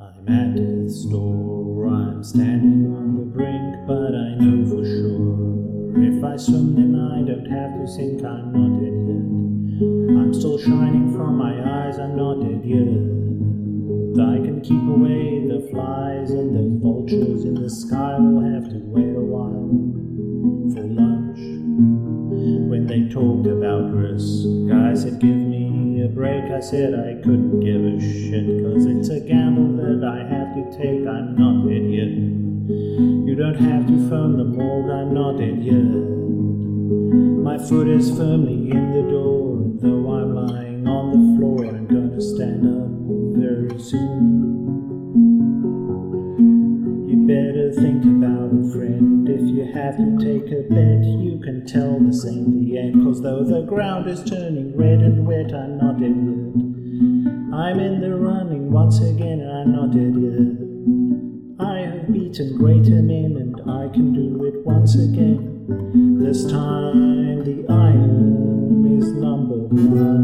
I'm at death's door, I'm standing on the brink, but I know for sure if I swim then I don't have to sink. I'm not dead yet, I'm still shining from my eyes. I'm not dead yet, I can keep away the flies, and those vultures in the sky will have to wait a while for lunch. When they talked about risk, I said give me a break. I said I couldn't give a shit, cause it's a gamble that I have to take. I'm not dead yet, you don't have to phone the morgue. I'm not dead yet, my foot is firmly in the door, and though I'm lying on the floor, I'm gonna stand up very soon. You better think about it, friend. If you have to take a bet, you can tell this ain't the end, cause though the ground is turning red and wet, I'm not dead yet. I'm in the running once again, and I'm not dead yet. I have beaten greater men, and I can do it once again. This time the iron is number one.